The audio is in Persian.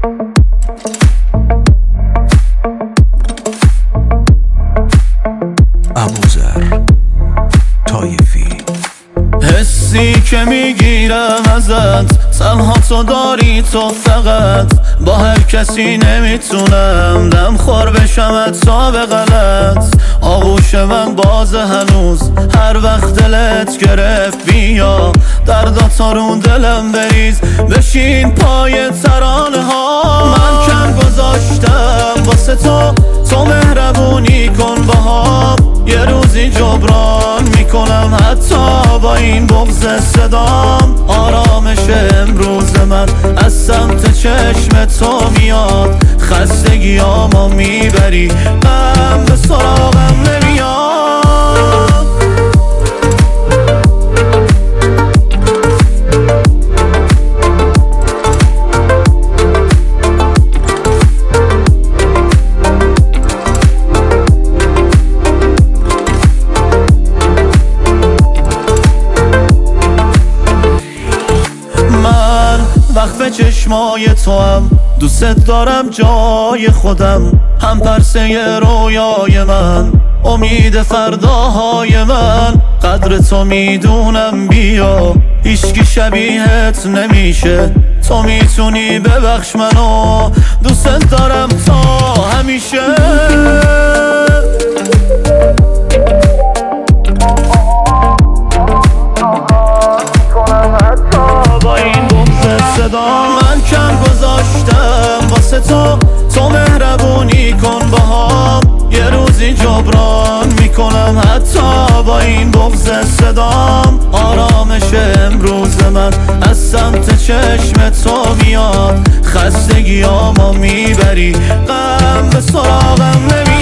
ابوذر طایفی. حسی که میگیرم ازت تنها تو داری، تو فقط. با هر کسی نمیتونم دم خور بشم حتی به غلط. آغوش من باز هنوز هر وقت دلت گرفت. بیا دردات رو دلم بریز، بشین پای ترانه ها. من کم گذاشتم واسه تو مهربونی کن باهام. یه روزی جبران میکنم حتی با این بغض صدام. آرامش امروز من از سمت چشم تو میاد، خستگیامو میبری، غم به سراغم نمیاد. وقف چشمای تو هم دوست دارم جای خودم، هم پرسه رویای من، امید فرداهای من. قدر تو میدونم، بیا هیچکی شبیهت نمیشه. تو میتونی ببخش منو، دوست دارم تا همیشه. من کم گذاشتم واسه تو مهربونی کن باهام. یه روزی جبران میکنم حتی با این بغض صدام. آرامش امروز من از سمت چشم تو میاد، خستگیامو میبری، غم به سراغم نمیاد.